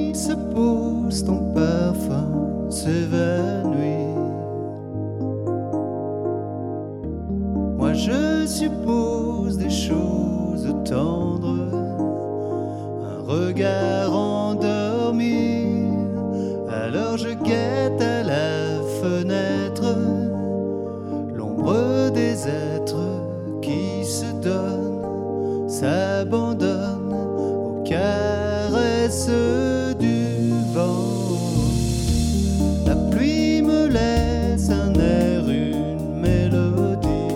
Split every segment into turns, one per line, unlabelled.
nuit se pose, ton parfum s'évanouit. Moi je suppose des choses tendres, un regard endormi. Alors je guette à la fenêtre l'ombre des êtres qui se donnent, s'abandonnent aux caresses du vent. La pluie me laisse un air, une mélodie,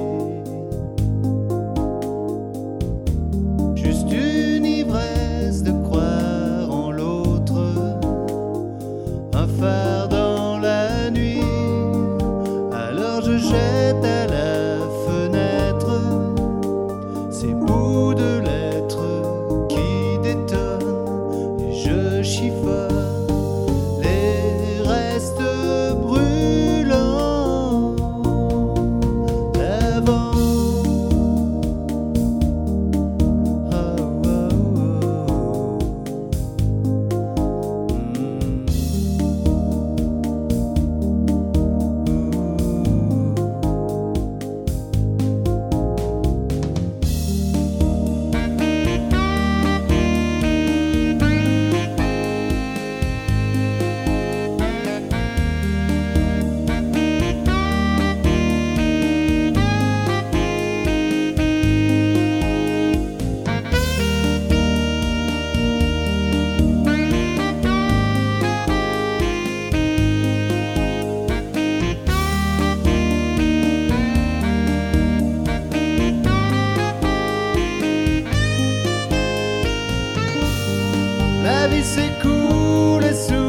juste une ivresse de croire en l'autre, un phare dans la nuit. Alors je jette à la fenêtre ces bouts de lettres qui détonnent, et je chiffonne les restes brûlants d'avant. Oh, oh, oh. La vie s'écoule sous